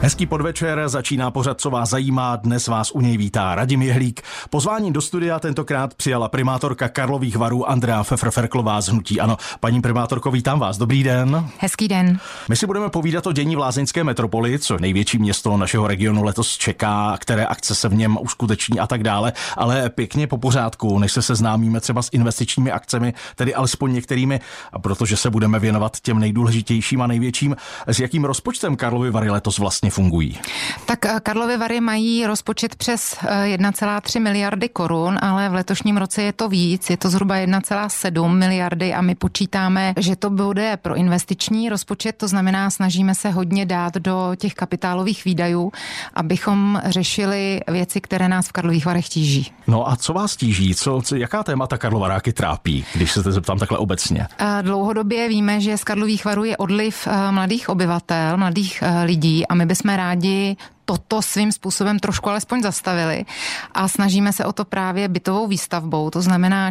Hezký podvečer, začíná pořad Co vás zajímá, dnes vás u něj vítá Radim Jehlík. Pozvání do studia tentokrát přijala primátorka Karlových Varů Andrea Pfeffer-Ferklová z hnutí ANO. Paní primátorko, vítám vás, dobrý den. Hezký den. My si budeme povídat o dění v lázeňské metropoli, co největší město našeho regionu letos čeká, které akce se v něm uskuteční a tak dále, ale pěkně po pořádku, než se seznámíme třeba s investičními akcemi, tedy alespoň některými, a protože se budeme věnovat těm nejdůležitějším a největším, s jakým rozpočtem Karlovy Vary letos vlastně fungují. Tak Karlovy Vary mají rozpočet přes 1,3 miliardy korun, ale v letošním roce je to víc, je to zhruba 1,7 miliardy a my počítáme, že to bude pro investiční rozpočet, to znamená, snažíme se hodně dát do těch kapitálových výdajů, abychom řešili věci, které nás v Karlových Varech tíží. No a co vás tíží? Jaká témata Karlovaráky trápí, když se zeptám takhle obecně? Dlouhodobě víme, že z Karlových Varů je odliv mladých obyvatel, mladých lidí a my bychom rádi toto svým způsobem trošku alespoň zastavili a snažíme se o to právě bytovou výstavbou. To znamená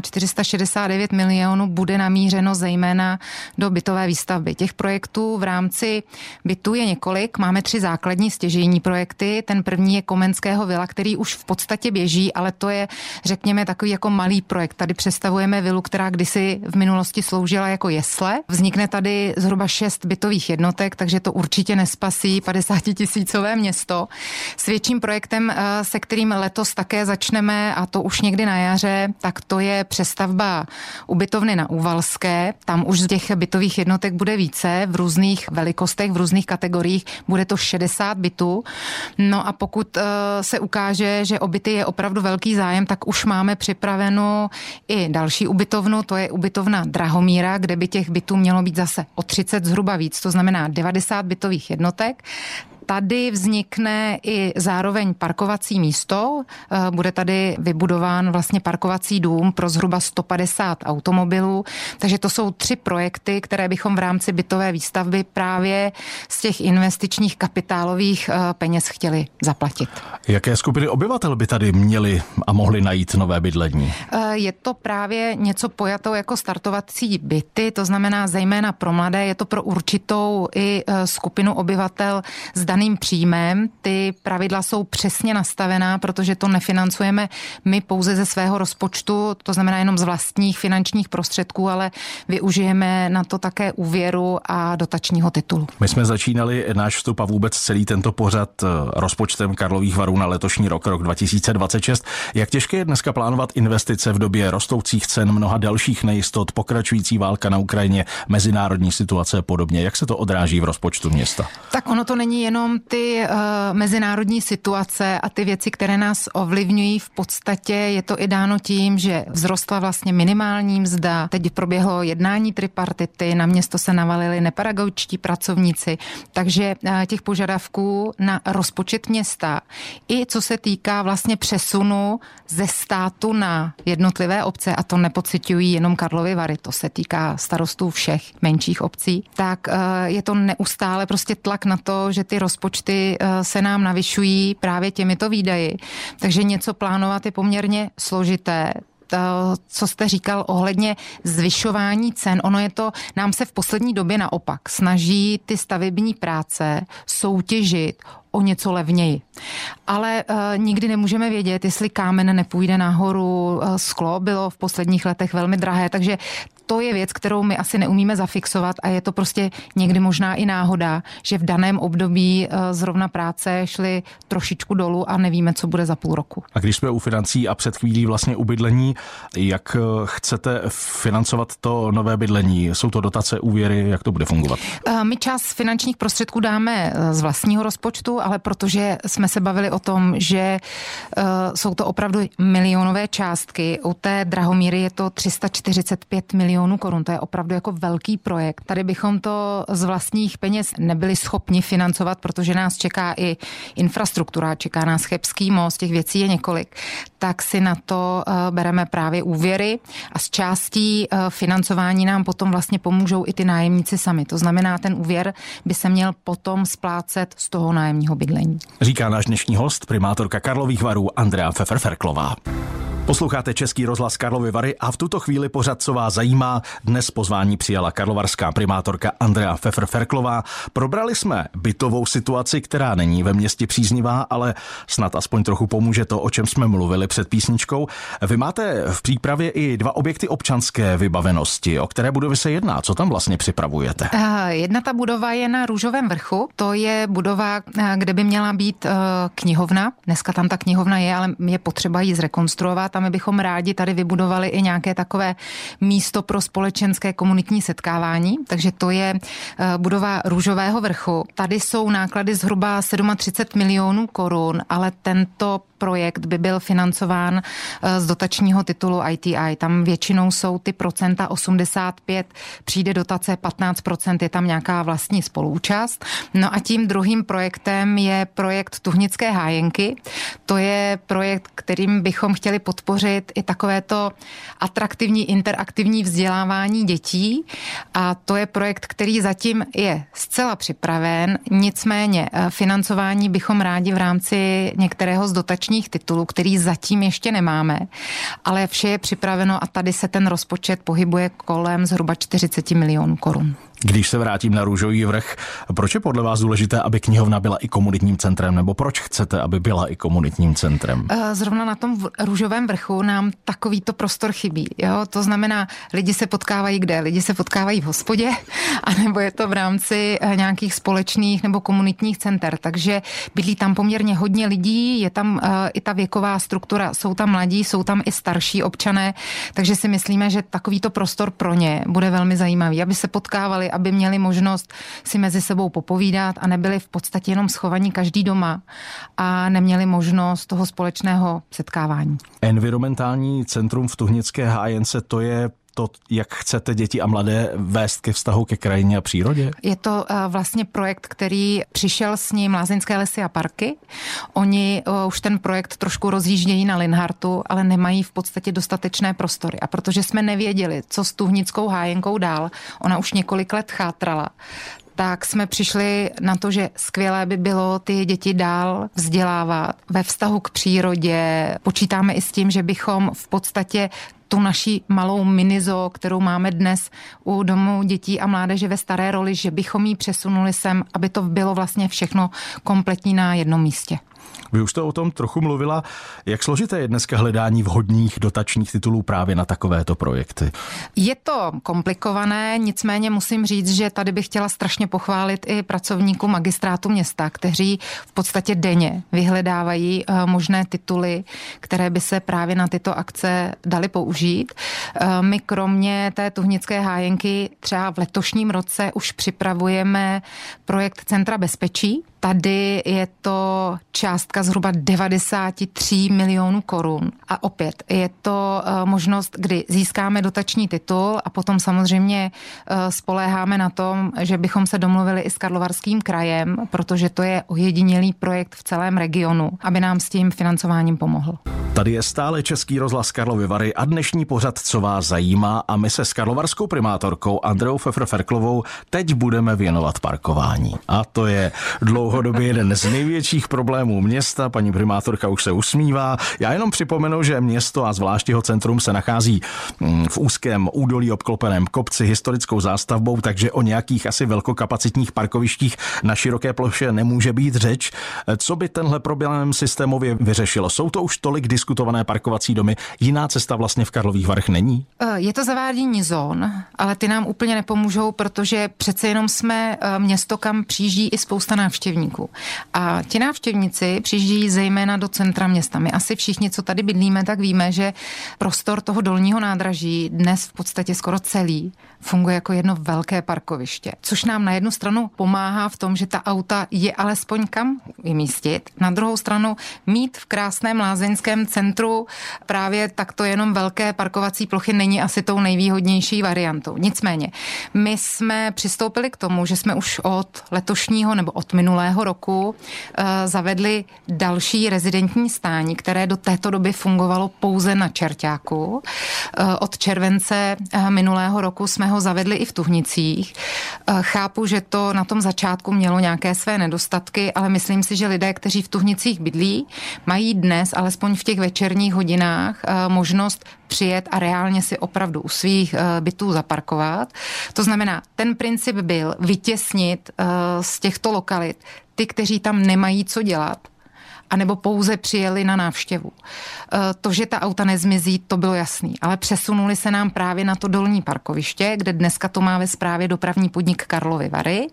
469 milionů bude namířeno zejména do bytové výstavby. Těch projektů v rámci bytů je několik. Máme 3 základní stěžejní projekty. Ten první je Komenského vila, který už v podstatě běží, ale to je, řekněme, takový jako malý projekt. Tady představujeme vilu, která kdysi v minulosti sloužila jako jesle. Vznikne tady zhruba 6 bytových jednotek, takže to určitě nespasí 50 000 město. S větším projektem, se kterým letos také začneme, a to už někdy na jaře, tak to je přestavba ubytovny na Úvalské. Tam už z těch bytových jednotek bude více, v různých velikostech, v různých kategoriích. Bude to 60 bytů. No a pokud se ukáže, že o byty je opravdu velký zájem, tak už máme připravenou i další ubytovnu, to je ubytovna Drahomíra, kde by těch bytů mělo být zase o 30 zhruba víc, to znamená 90 bytových jednotek. Tady vznikne i zároveň parkovací místo. Bude tady vybudován vlastně parkovací dům pro zhruba 150 automobilů. Takže to jsou 3 projekty, které bychom v rámci bytové výstavby právě z těch investičních kapitálových peněz chtěli zaplatit. Jaké skupiny obyvatel by tady měli a mohli najít nové bydlení? Je to právě něco pojatou jako startovací byty, to znamená zejména pro mladé, je to pro určitou i skupinu obyvatel s daným příjmem. Ty pravidla jsou přesně nastavená, protože to nefinancujeme my pouze ze svého rozpočtu, to znamená jenom z vlastních finančních prostředků, ale využijeme na to také úvěru a dotačního titulu. My jsme začínali náš vstup a vůbec celý tento pořad rozpočtem Karlových Varů na letošní rok 2026. Jak těžké je dneska plánovat investice v době rostoucích cen, mnoha dalších nejistot, pokračující válka na Ukrajině, mezinárodní situace a podobně? Jak se to odráží v rozpočtu města? Tak ono to není jenom ty mezinárodní situace a ty věci, které nás ovlivňují. V podstatě je to i dáno tím, že vzrostla vlastně minimální mzda. Teď proběhlo jednání tripartity, na město se navalili nepedagogičtí pracovníci, takže těch požadavků na rozpočet města i co se týká vlastně přesunu ze státu na jednotlivé obce, a to nepociťují jenom Karlovy Vary, to se týká starostů všech menších obcí, tak je to neustále prostě tlak na to, že ty rozpočty se nám navyšují právě těmito výdaji. Takže něco plánovat je poměrně složité. To, co jste říkal ohledně zvyšování cen, ono je to, nám se v poslední době naopak snaží ty stavební práce soutěžit o něco levněji. Ale nikdy nemůžeme vědět, jestli kámen nepůjde nahoru, sklo bylo v posledních letech velmi drahé, takže to je věc, kterou my asi neumíme zafixovat a je to prostě někdy možná i náhoda, že v daném období zrovna práce šly trošičku dolů a nevíme, co bude za půl roku. A když jsme u financí a před chvílí vlastně u bydlení, jak chcete financovat to nové bydlení? Jsou to dotace, úvěry, jak to bude fungovat? My část finančních prostředků dáme z vlastního rozpočtu, ale protože jsme se bavili o tom, že jsou to opravdu milionové částky, u té Drahomíry je to 345 milionů korun, to je opravdu jako velký projekt. Tady bychom to z vlastních peněz nebyli schopni financovat, protože nás čeká i infrastruktura, čeká nás Chebský most, těch věcí je několik, tak si na to bereme právě úvěry a z částí financování nám potom vlastně pomůžou i ty nájemníci sami. To znamená, ten úvěr by se měl potom splácet z toho nájemního bydlení. Říká náš dnešní host, primátorka Karlových Varů Andrea Pfeffer-Ferklová. Posloucháte Český rozhlas Karlovy Vary a v tuto chvíli pořad, co vás zajímá, dnes pozvání přijala karlovarská primátorka Andrea Pfeffer-Ferklová. Probrali jsme bytovou situaci, která není ve městě příznivá, ale snad aspoň trochu pomůže to, o čem jsme mluvili před písničkou. Vy máte v přípravě i 2 objekty občanské vybavenosti. O které budovy se jedná? Co tam vlastně připravujete? Jedna ta budova je na Růžovém vrchu. To je budova, kde by měla být knihovna. Dneska tam ta knihovna je, ale je potřeba ji zrekonstruovat. A my bychom rádi tady vybudovali i nějaké takové místo pro společenské komunitní setkávání. Takže to je budova Růžového vrchu. Tady jsou náklady zhruba 37 milionů korun, ale tento projekt by byl financován z dotačního titulu ITI. Tam většinou jsou ty procenta 85, přijde dotace 15%, je tam nějaká vlastní spoluúčast. No a tím druhým projektem je projekt Tuhnické hájenky. To je projekt, kterým bychom chtěli podpořit i takovéto atraktivní, interaktivní vzdělávání dětí. A to je projekt, který zatím je zcela připraven, nicméně financování bychom rádi v rámci některého z dotačních titulů, který zatím ještě nemáme, ale vše je připraveno a tady se ten rozpočet pohybuje kolem zhruba 40 milionů korun. Když se vrátím na Růžový vrch, proč je podle vás důležité, aby knihovna byla i komunitním centrem, nebo proč chcete, aby byla i komunitním centrem? Zrovna na tom Růžovém vrchu nám takovýto prostor chybí. Jo? To znamená, lidi se potkávají kde? Lidi se potkávají v hospodě, anebo je to v rámci nějakých společných nebo komunitních center. Takže bydlí tam poměrně hodně lidí, je tam i ta věková struktura, jsou tam mladí, jsou tam i starší občané, takže si myslíme, že takovýto prostor pro ně bude velmi zajímavý, aby se potkávali, aby měli možnost si mezi sebou popovídat a nebyli v podstatě jenom schovaní každý doma a neměli možnost toho společného setkávání. Environmentální centrum v Tuhnické hájence, to je to, jak chcete děti a mladé vést ke vztahu ke krajině a přírodě? Je to vlastně projekt, který přišel s ním Lázeňské lesy a parky. Oni už ten projekt trošku rozjíždějí na Linhartu, ale nemají v podstatě dostatečné prostory. A protože jsme nevěděli, co s Tuhnickou hájenkou dál, ona už několik let chátrala, tak jsme přišli na to, že skvělé by bylo ty děti dál vzdělávat ve vztahu k přírodě. Počítáme i s tím, že bychom v podstatě tu naši malou minizoo, kterou máme dnes u domu dětí a mládeže ve Staré Roli, že bychom ji přesunuli sem, aby to bylo vlastně všechno kompletní na jednom místě. Vy už to o tom trochu mluvila. Jak složité je dneska hledání vhodných dotačních titulů právě na takovéto projekty? Je to komplikované, nicméně musím říct, že tady bych chtěla strašně pochválit i pracovníků magistrátu města, kteří v podstatě denně vyhledávají možné tituly, které by se právě na tyto akce daly použít. My kromě té Tuhnické hájenky třeba v letošním roce už připravujeme projekt Centra bezpečí. Tady je to částka zhruba 93 milionů korun. A opět je to možnost, kdy získáme dotační titul a potom samozřejmě spoléháme na tom, že bychom se domluvili i s Karlovarským krajem, protože to je ojedinělý projekt v celém regionu, aby nám s tím financováním pomohl. Tady je stále Český rozhlas Karlovy Vary a dnešní pořad, co vás zajímá, a my se s karlovarskou primátorkou Andreou Pfeffer-Ferklovou teď budeme věnovat parkování. A to je dlouhodobě jeden z největších problémů města. Paní primátorka už se usmívá. Já jenom připomenu, že město a zvlášť jeho centrum se nachází v úzkém údolí obklopeném kopci historickou zástavbou, takže o nějakých asi velkokapacitních parkovištích na široké ploše nemůže být řeč. Co by tenhle problém systémově vyřešilo? Jsou to už tolik diskutované parkovací domy? Jiná cesta vlastně v Karlových Varech není? Je to zavádění zón, ale ty nám úplně nepomůžou, protože přece jenom jsme město, kam přijíždí i spousta návštěvníků. A ti návštěvníci přijíždějí zejména do centra města. My asi všichni, co tady bydlíme, tak víme, že prostor toho dolního nádraží dnes v podstatě skoro celý funguje jako jedno velké parkoviště, což nám na jednu stranu pomáhá v tom, že ta auta je alespoň kam vymístit. Na druhou stranu mít v krásném lázeňském centru právě takto jenom velké parkovací plochy není asi tou nejvýhodnější variantou. Nicméně, my jsme přistoupili k tomu, že jsme už od letošního nebo od minulého roku zavedli další rezidentní stání, které do této doby fungovalo pouze na Čerťáku. Od července minulého roku jsme ho zavedli i v Tuhnicích. Chápu, že to na tom začátku mělo nějaké své nedostatky, ale myslím si, si, že lidé, kteří v Tuhnicích bydlí, mají dnes, alespoň v těch večerních hodinách, možnost přijet a reálně si opravdu u svých bytů zaparkovat. To znamená, ten princip byl vytěsnit z těchto lokalit ty, kteří tam nemají co dělat, anebo pouze přijeli na návštěvu. To, že ta auta nezmizí, to bylo jasný, ale přesunuli se nám právě na to dolní parkoviště, kde dneska to má ve správě dopravní podnik Karlovy Vary.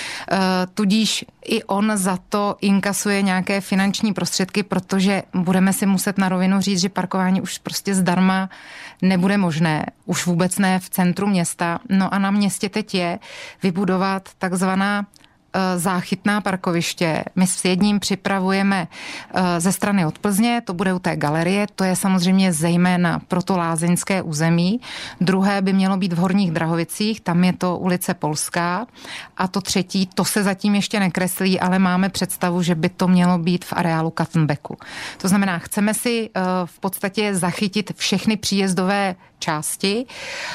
Tudíž i on za to inkasuje nějaké finanční prostředky, protože budeme si muset na rovinu říct, že parkování už prostě zdarma nebude možné, už vůbec ne v centru města. No a na městě teď je vybudovat takzvaná záchytná parkoviště. My s jedním připravujeme ze strany od Plzně, to bude u té galerie, to je samozřejmě zejména pro to lázeňské území. Druhé by mělo být v Horních Drahovicích, tam je to ulice Polská. A to třetí, to se zatím ještě nekreslí, ale máme představu, že by to mělo být v areálu Kattenbecku. To znamená, chceme si v podstatě zachytit všechny příjezdové části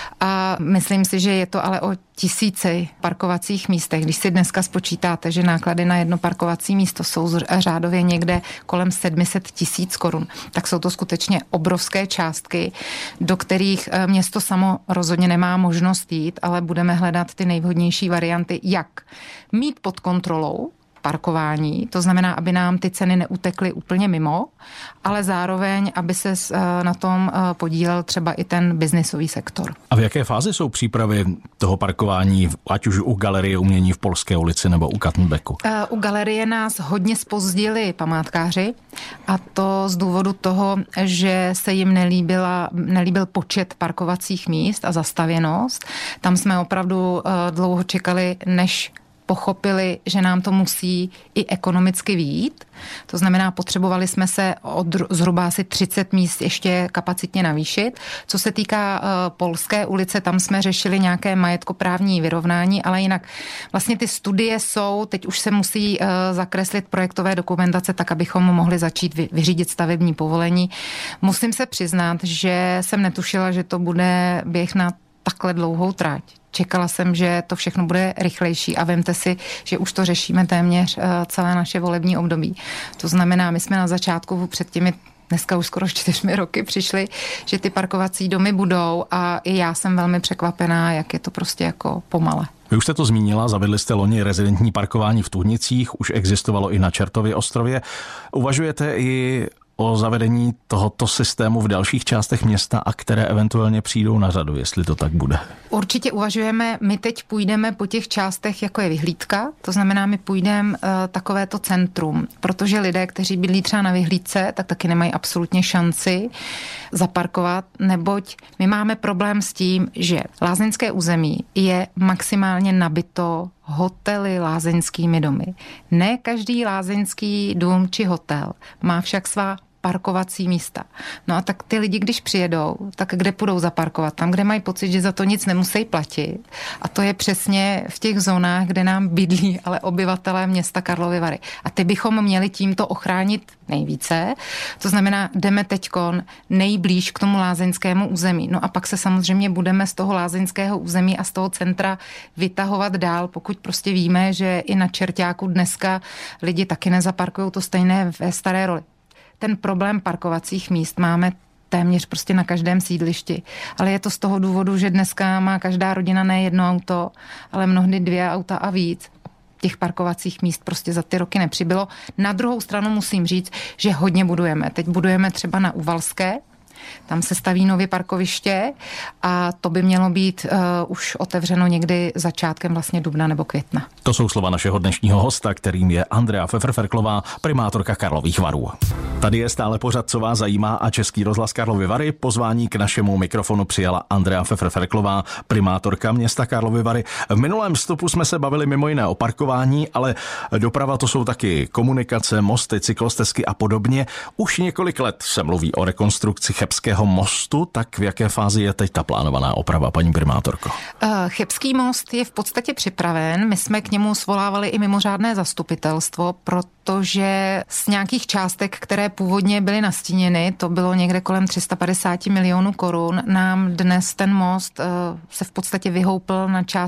a myslím si, že je to ale o tisíci parkovacích místech. Když si dneska spočítáte, že náklady na jedno parkovací místo jsou řádově někde kolem 700 000 korun, tak jsou to skutečně obrovské částky, do kterých město samo rozhodně nemá možnost jít, ale budeme hledat ty nejvhodnější varianty, jak mít pod kontrolou parkování, to znamená, aby nám ty ceny neutekly úplně mimo, ale zároveň, aby se na tom podílel třeba i ten biznisový sektor. A v jaké fázi jsou přípravy toho parkování, ať už u Galerie umění v Polské ulici nebo u Kattenbecku? U Galerie nás hodně zpozdili památkáři a to z důvodu toho, že se jim nelíbil počet parkovacích míst a zastavěnost. Tam jsme opravdu dlouho čekali, než pochopili, že nám to musí i ekonomicky vyjít. To znamená, potřebovali jsme se od zhruba asi 30 míst ještě kapacitně navýšit. Co se týká Polské ulice, tam jsme řešili nějaké majetkoprávní vyrovnání, ale jinak vlastně ty studie jsou, teď už se musí zakreslit projektové dokumentace tak, abychom mohli začít vyřídit stavební povolení. Musím se přiznat, že jsem netušila, že to bude běh na takhle dlouhou trať. Čekala jsem, že to všechno bude rychlejší a vemte si, že už to řešíme téměř celé naše volební období. To znamená, my jsme na začátku před těmi dneska už skoro 4 roky přišli, že ty parkovací domy budou a i já jsem velmi překvapená, jak je to prostě jako pomale. Vy už jste to zmínila, zavedli jste loni rezidentní parkování v Tuhnicích, už existovalo i na Čertově ostrově. Uvažujete i o zavedení tohoto systému v dalších částech města a které eventuálně přijdou na řadu, jestli to tak bude? Určitě uvažujeme, my teď půjdeme po těch částech, jako je Vyhlídka, to znamená, my půjdeme takovéto centrum, protože lidé, kteří bydlí třeba na Vyhlídce, tak taky nemají absolutně šanci zaparkovat, neboť my máme problém s tím, že lázeňské území je maximálně nabito hotely, lázeňskými domy. Ne každý lázeňský dům či hotel má však svá parkovací místa. No a tak ty lidi, když přijedou, tak kde půjdou zaparkovat? Tam, kde mají pocit, že za to nic nemusí platit. A to je přesně v těch zónách, kde nám bydlí ale obyvatelé města Karlovy Vary. A ty bychom měli tímto ochránit nejvíce. To znamená, jdeme teďkon nejblíž k tomu lázeňskému území. No a pak se samozřejmě budeme z toho lázeňského území a z toho centra vytahovat dál, pokud prostě víme, že i na Čerťáku dneska lidi taky nezaparkují to stejné ve Staré Roli. Ten problém parkovacích míst máme téměř prostě na každém sídlišti. Ale je to z toho důvodu, že dneska má každá rodina ne jedno auto, ale mnohdy 2 auta a víc. Těch parkovacích míst prostě za ty roky nepřibylo. Na druhou stranu musím říct, že hodně budujeme. Teď budujeme třeba na Uvalské, tam se staví nově parkoviště a to by mělo být už otevřeno někdy začátkem vlastně dubna nebo května. To jsou slova našeho dnešního hosta, kterým je Andrea Pfeffer-Ferklová, primátorka Karlových Varů. Tady je stále pořad, co vás zajímá a Český rozhlas Karlovy Vary. Pozvání k našemu mikrofonu přijala Andrea Pfeffer-Ferklová, primátorka města Karlovy Vary. V minulém vstupu jsme se bavili mimo jiné o parkování, ale doprava to jsou taky komunikace, mosty, cyklostezky a podobně. Už několik let se mluví o rekonstrukci Chebského mostu, tak v jaké fázi je teď ta plánovaná oprava, paní primátorko? Chebský most je v podstatě připraven. My jsme k němu svolávali i mimořádné zastupitelstvo, protože z nějakých částek, které původně byly nastíněny, to bylo někde kolem 350 milionů korun, nám dnes ten most se v podstatě vyhoupl na částku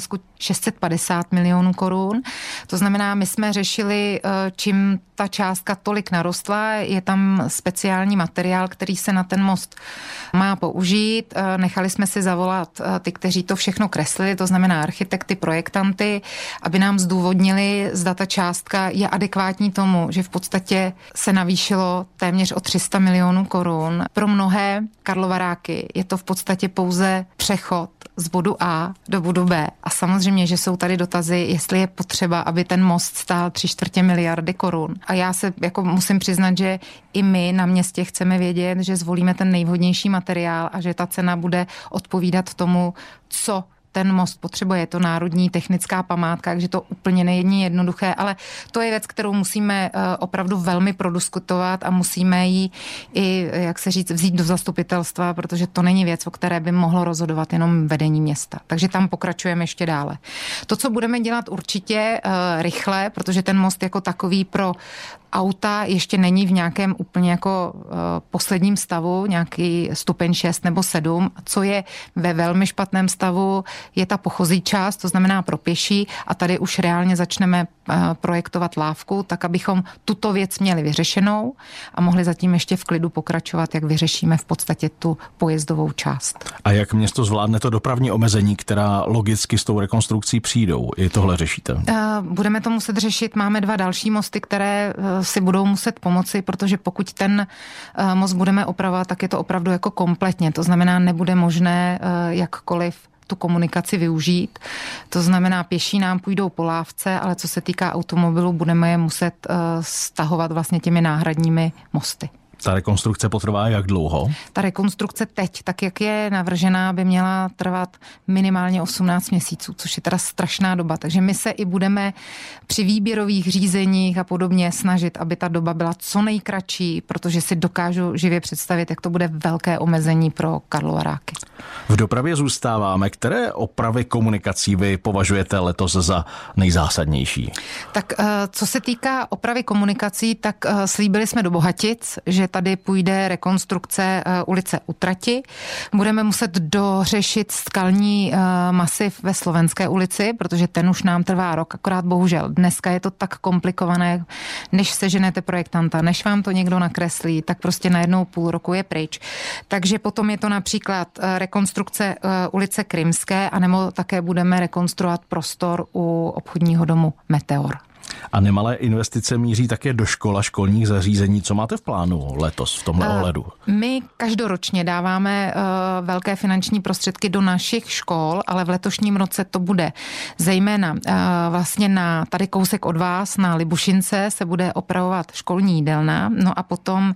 650 milionů korun. To znamená, my jsme řešili, čím ta částka tolik narostla, je tam speciální materiál, který se na ten most má použít. Nechali jsme si zavolat ty, kteří to všechno kreslili, to znamená architekty, projektanty, aby nám zdůvodnili, zda ta částka je adekvátní tomu, že v podstatě se navýšilo téměř o 300 milionů korun. Pro mnohé karlovaráky je to v podstatě pouze přechod z bodu A do bodu B. A samozřejmě, že jsou tady dotazy, jestli je potřeba, aby ten most stál 3/4 miliardy korun. A já se jako musím přiznat, že i my na městě chceme vědět, že zvolíme ten nejvhodnější materiál a že ta cena bude odpovídat tomu, co ten most potřebuje. Je to národní technická památka, takže to úplně není jednoduché, ale to je věc, kterou musíme opravdu velmi prodiskutovat a musíme ji i, jak se říct, vzít do zastupitelstva, protože to není věc, o které by mohlo rozhodovat jenom vedení města. Takže tam pokračujeme ještě dále. To, co budeme dělat určitě rychle, protože ten most jako takový pro auta ještě není v nějakém úplně jako posledním stavu, nějaký stupeň 6 nebo 7. Co je ve velmi špatném stavu, je ta pochozí část, to znamená pro pěší, a tady už reálně začneme projektovat lávku, tak abychom tuto věc měli vyřešenou a mohli zatím ještě v klidu pokračovat, jak vyřešíme v podstatě tu pojezdovou část. A jak město zvládne to dopravní omezení, která logicky s tou rekonstrukcí přijdou? I tohle řešíte? Budeme to muset řešit. Máme 2 další mosty, které si budou muset pomoci, protože pokud ten most budeme opravovat, tak je to opravdu jako kompletně. To znamená, nebude možné jakkoliv tu komunikaci využít. To znamená, pěší nám půjdou po lávce, ale co se týká automobilů, budeme je muset stahovat vlastně těmi náhradními mosty. Ta rekonstrukce potrvá jak dlouho? Ta rekonstrukce teď, tak jak je navržená, by měla trvat minimálně 18 měsíců, což je teda strašná doba. Takže my se i budeme při výběrových řízeních a podobně snažit, aby ta doba byla co nejkratší, protože si dokážu živě představit, jak to bude velké omezení pro karlovaráky. V dopravě zůstáváme. Které opravy komunikací vy považujete letos za nejzásadnější? Tak co se týká opravy komunikací, tak slíbili jsme do Bohatic, že tady půjde rekonstrukce ulice u trati. Budeme muset dořešit skalní masiv ve Slovenské ulici, protože ten už nám trvá rok, akorát bohužel. Dneska je to tak komplikované, než seženete projektanta, než vám to někdo nakreslí, tak prostě najednou půl roku je pryč. Takže potom je to například rekonstrukce ulice Krymské, anebo také budeme rekonstruovat prostor u obchodního domu Meteor. A nemalé investice míří také do škol a školních zařízení. Co máte v plánu letos v tomhle ohledu? My každoročně dáváme velké finanční prostředky do našich škol, ale v letošním roce to bude zejména vlastně na tady kousek od vás, na Libušince se bude opravovat školní jídelna, no a potom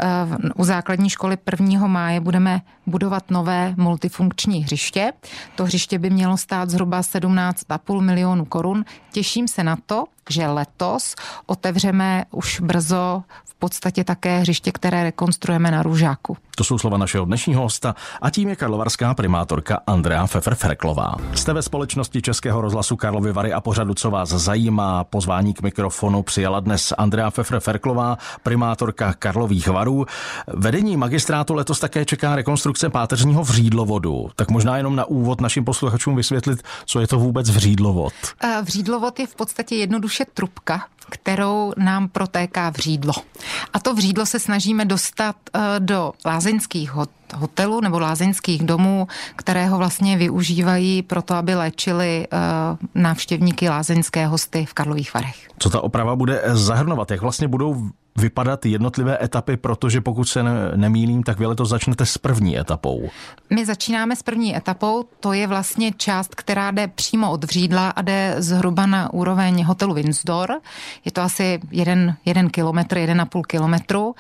u základní školy 1. máje budeme budovat nové multifunkční hřiště. To hřiště by mělo stát zhruba 17,5 milionu korun. Těším se na to, že letos otevřeme už brzo v podstatě také hřiště, které rekonstruujeme na Růžáku. To jsou slova našeho dnešního hosta a tím je karlovarská primátorka Andrea Pfeffer-Ferklová. Jste ve společnosti Českého rozhlasu Karlovy Vary a pořadu Co vás zajímá. Pozvání k mikrofonu přijala dnes Andrea Pfeffer-Ferklová, primátorka Karlových Varů. Vedení magistrátu letos také čeká rekonstrukce páteřního vřídlovodu. Tak možná jenom na úvod našim posluchačům vysvětlit, co je to vůbec vřídlovod. Vřídlovod je v podstatě jednoduše trubka, kterou nám protéká vřídlo. A to vřídlo se snažíme dostat do lázeňských hotelů nebo lázeňských domů, které ho vlastně využívají pro to, aby léčili návštěvníky lázeňské hosty v Karlových Varech. Co ta oprava bude zahrnovat? Jak vlastně budou vypadat jednotlivé etapy, protože pokud se nemýlím, tak vy letos začnete s první etapou. My začínáme s první etapou, to je vlastně část, která jde přímo od vřídla a jde zhruba na úroveň hotelu Windsor. Je to asi 1 kilometr, 1,5 kilometru.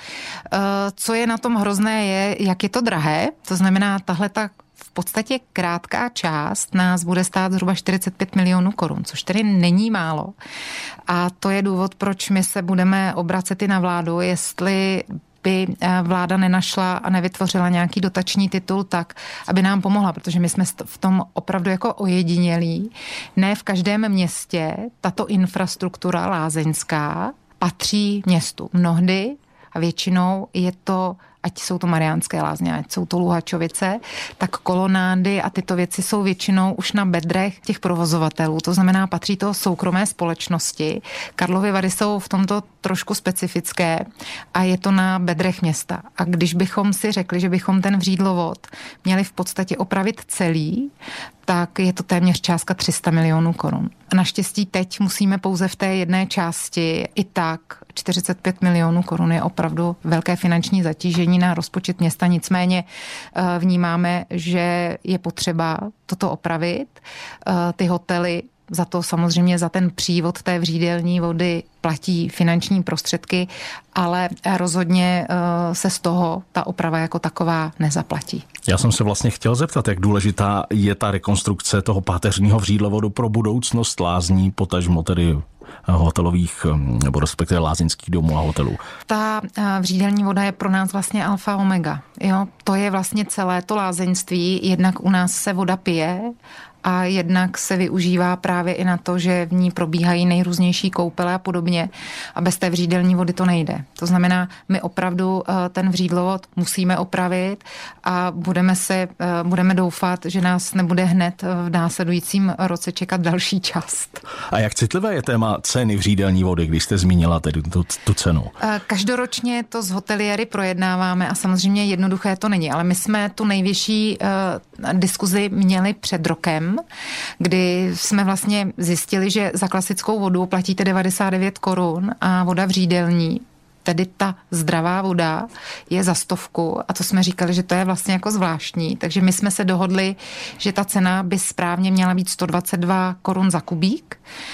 Co je na tom hrozné je, jak je to drahé, to znamená tahle v podstatě krátká část nás bude stát zhruba 45 milionů korun, což tedy není málo. A to je důvod, proč my se budeme obracet i na vládu, jestli by vláda nenašla a nevytvořila nějaký dotační titul tak, aby nám pomohla, protože my jsme v tom opravdu jako ojedinělí. Ne v každém městě tato infrastruktura lázeňská patří městu. Mnohdy a většinou je to ať jsou to Mariánské Lázně, ať jsou to Luhačovice, tak kolonády a tyto věci jsou většinou už na bedrech těch provozovatelů. To znamená, patří to soukromé společnosti. Karlovy Vary jsou v tomto trošku specifické a je to na bedrech města. A když bychom si řekli, že bychom ten Vřídlovod měli v podstatě opravit celý, tak je to téměř částka 300 milionů korun. Naštěstí teď musíme pouze v té jedné části i tak 45 milionů korun je opravdu velké finanční zatížení na rozpočet města, nicméně vnímáme, že je potřeba toto opravit. Ty hotely za to samozřejmě za ten přívod té vřídelní vody platí finanční prostředky, ale rozhodně se z toho ta oprava jako taková nezaplatí. Já jsem se vlastně chtěl zeptat, jak důležitá je ta rekonstrukce toho páteřního vřídlovodu pro budoucnost lázní, potažmo tedy hotelových, nebo respektive lázeňských domů a hotelů. Ta vřídelní voda je pro nás vlastně alfa omega. Jo? To je vlastně celé to lázeňství. Jednak u nás se voda pije a jednak se využívá právě i na to, že v ní probíhají nejrůznější koupele a podobně. A bez té vřídelní vody to nejde. To znamená, my opravdu ten vřídlovod musíme opravit a budeme doufat, že nás nebude hned v následujícím roce čekat další část. A jak citlivé je téma ceny vřídelní vody, když jste zmínila tedy tu cenu? Každoročně to s hoteliéry projednáváme a samozřejmě jednoduché to není, ale my jsme tu největší diskuzi měli před rokem, kdy jsme vlastně zjistili, že za klasickou vodu platíte 99 korun a voda vřídelní, tedy ta zdravá voda, je za 100 a to jsme říkali, že to je vlastně jako zvláštní, takže my jsme se dohodli, že ta cena by správně měla být 122 korun za kubík,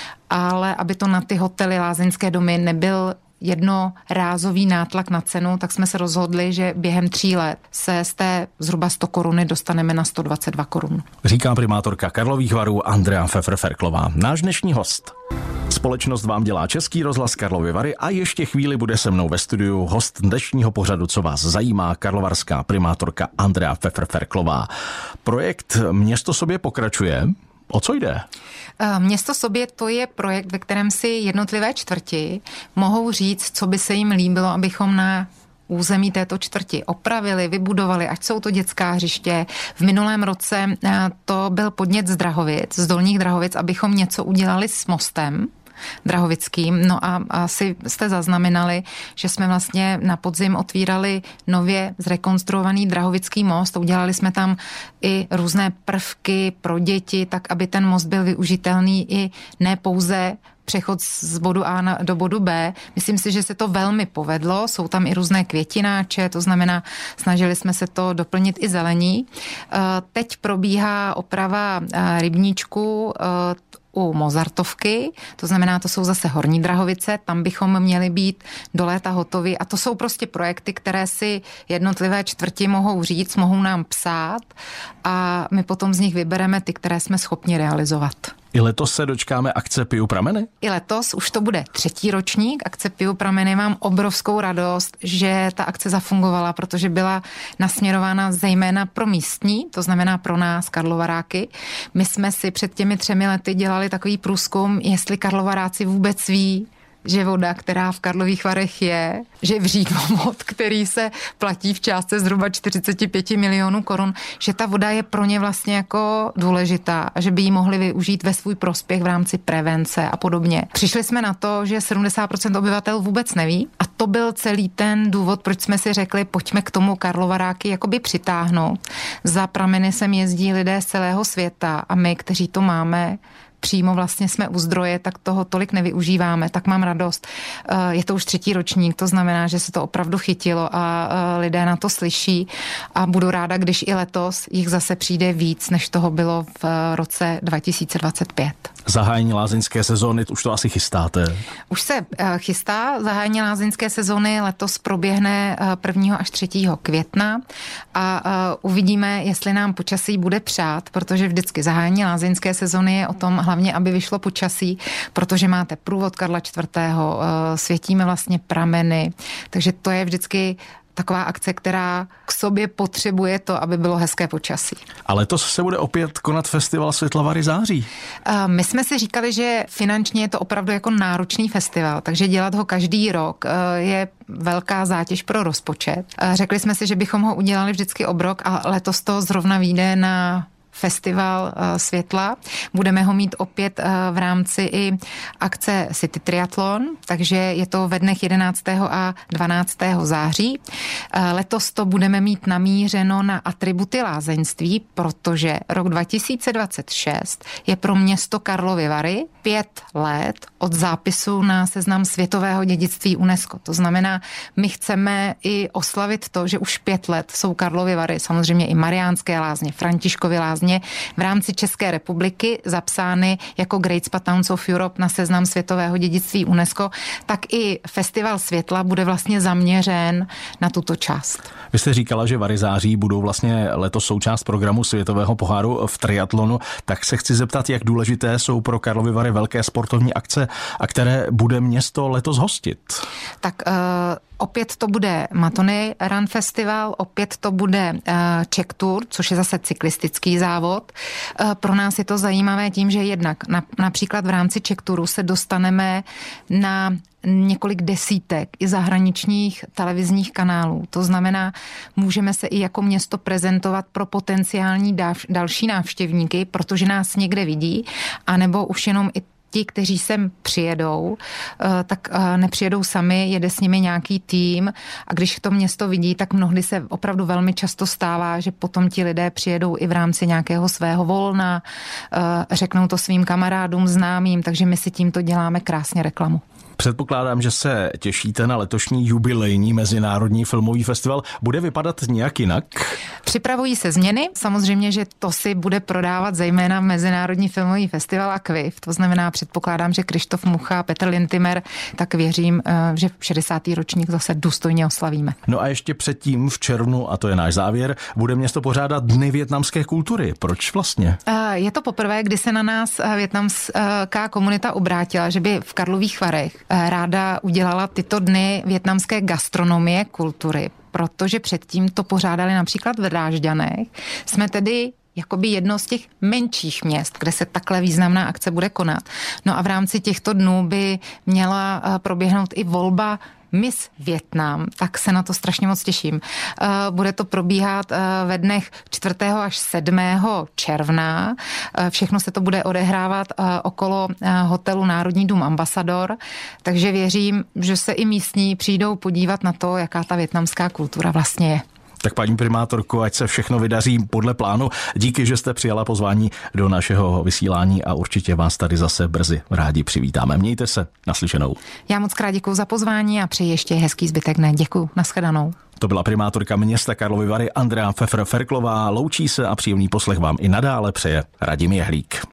ale aby to na ty hotely, lázeňské domy nebyl jednorázový nátlak na cenu, tak jsme se rozhodli, že během 3 let se z té zhruba 100 koruny dostaneme na 122 korun. Říká primátorka Karlových Varů Andrea Pfeffer-Ferklová. Náš dnešní host. Společnost vám dělá Český rozhlas Karlovy Vary a ještě chvíli bude se mnou ve studiu host dnešního pořadu, co vás zajímá, karlovarská primátorka Andrea Pfeffer-Ferklová. Projekt Město sobě pokračuje. O co jde? Město sobě to je projekt, ve kterém si jednotlivé čtvrti mohou říct, co by se jim líbilo, abychom na území této čtvrti opravili, vybudovali, ať jsou to dětská hřiště. V minulém roce to byl podnět z Drahovic, z Dolních Drahovic, abychom něco udělali s mostem drahovickým. No a asi jste zaznamenali, že jsme vlastně na podzim otvírali nově zrekonstruovaný Drahovický most. Udělali jsme tam i různé prvky pro děti, tak aby ten most byl využitelný i ne pouze přechod z bodu A do bodu B. Myslím si, že se to velmi povedlo. Jsou tam i různé květináče, to znamená, snažili jsme se to doplnit i zelení. Teď probíhá oprava rybníčku u Mozartovky, to znamená, to jsou zase Horní Drahovice, tam bychom měli být do léta hotovi a to jsou prostě projekty, které si jednotlivé čtvrti mohou říct, mohou nám psát a my potom z nich vybereme ty, které jsme schopni realizovat. I letos se dočkáme akce Piju prameny? I letos už to bude 3. ročník akce Piju prameny. Mám obrovskou radost, že ta akce zafungovala, protože byla nasměrována zejména pro místní, to znamená pro nás, Karlovaráky. My jsme si před těmi 3 lety dělali takový průzkum, jestli Karlovaráci vůbec ví, že voda, která v Karlových Varech je, že vřídlovod, který se platí v částce zhruba 45 milionů korun, že ta voda je pro ně vlastně jako důležitá a že by ji mohli využít ve svůj prospěch v rámci prevence a podobně. Přišli jsme na to, že 70% obyvatel vůbec neví a to byl celý ten důvod, proč jsme si řekli, pojďme k tomu Karlovaráky jakoby přitáhnout. Za prameny sem jezdí lidé z celého světa a my, kteří to máme přímo vlastně jsme u zdroje, tak toho tolik nevyužíváme, tak mám radost. Je to už 3. ročník, to znamená, že se to opravdu chytilo a lidé na to slyší a budu ráda, když i letos jich zase přijde víc, než toho bylo v roce 2025. Zahájení lázeňské sezóny, už to asi chystáte? Už se chystá zahájení lázeňské sezóny, letos proběhne 1. až 3. května a uvidíme, jestli nám počasí bude přát, protože vždycky zahájení lázeňské sezóny je o tom hlavně, aby vyšlo počasí, protože máte průvod Karla IV., světíme vlastně prameny, takže to je vždycky taková akce, která k sobě potřebuje to, aby bylo hezké počasí. A letos se bude opět konat festival Světla Vary září. My jsme si říkali, že finančně je to opravdu jako náročný festival, takže dělat ho každý rok je velká zátěž pro rozpočet. Řekli jsme si, že bychom ho udělali vždycky obrok a letos to zrovna vyjde na Festival světla. Budeme ho mít opět v rámci i akce City Triathlon, takže je to ve dnech 11. a 12. září. Letos to budeme mít namířeno na atributy lázeňství, protože rok 2026 je pro město Karlovy Vary 5 let od zápisu na seznam světového dědictví UNESCO. To znamená, my chceme i oslavit to, že už 5 let jsou Karlovy Vary, samozřejmě i Mariánské lázně, Františkovy lázně, v rámci České republiky zapsány jako Great Spa Towns of Europe na seznam světového dědictví UNESCO, tak i Festival světla bude vlastně zaměřen na tuto část. Vy jste říkala, že Vary září budou vlastně letos součást programu Světového poháru v triatlonu, tak se chci zeptat, jak důležité jsou pro Karlovy Vary velké sportovní akce, a které bude město letos hostit. Tak opět to bude Matony Run Festival, opět to bude Czech Tour, což je zase cyklistický závod. Pro nás je to zajímavé tím, že jednak například v rámci Czech Touru se dostaneme na několik desítek i zahraničních televizních kanálů. To znamená, můžeme se i jako město prezentovat pro potenciální další návštěvníky, protože nás někde vidí, anebo už jenom i ti, kteří sem přijedou, tak nepřijedou sami, jede s nimi nějaký tým a když to město vidí, tak mnohdy se opravdu velmi často stává, že potom ti lidé přijedou i v rámci nějakého svého volna, řeknou to svým kamarádům, známým, takže my si tímto děláme krásně reklamu. Předpokládám, že se těšíte na letošní jubilejní Mezinárodní filmový festival. Bude vypadat nějak jinak? Připravují se změny. Samozřejmě, že to si bude prodávat zejména Mezinárodní filmový festival a KVIF. To znamená, předpokládám, že Krištof Mucha a Petr Lintimer, tak věřím, že 60. ročník zase důstojně oslavíme. No a ještě předtím v červnu, a to je náš závěr, bude město pořádat Dny vietnamské kultury. Proč vlastně? Je to poprvé, kdy se na nás vietnamská komunita obrátila, že by v Karlových Varech ráda udělala tyto dny vietnamské gastronomie, kultury, protože předtím to pořádali například v Drážďanech. Jsme tedy jakoby jedno z těch menších měst, kde se takhle významná akce bude konat. No a v rámci těchto dnů by měla proběhnout i volba Miss Vietnam, tak se na to strašně moc těším. Bude to probíhat ve dnech 4. až 7. června. Všechno se to bude odehrávat okolo hotelu Národní dům Ambasador, takže věřím, že se i místní přijdou podívat na to, jaká ta vietnamská kultura vlastně je. Tak paní primátorko, ať se všechno vydaří podle plánu. Díky, že jste přijala pozvání do našeho vysílání a určitě vás tady zase brzy rádi přivítáme. Mějte se, naslyšenou. Já moc krát děkuju za pozvání a přeji ještě hezký zbytek dne. Děkuju, nashledanou. To byla primátorka města Karlovy Vary Andrea Pfeffer-Ferklová. Loučí se a příjemný poslech vám i nadále přeje Radim Jehlík.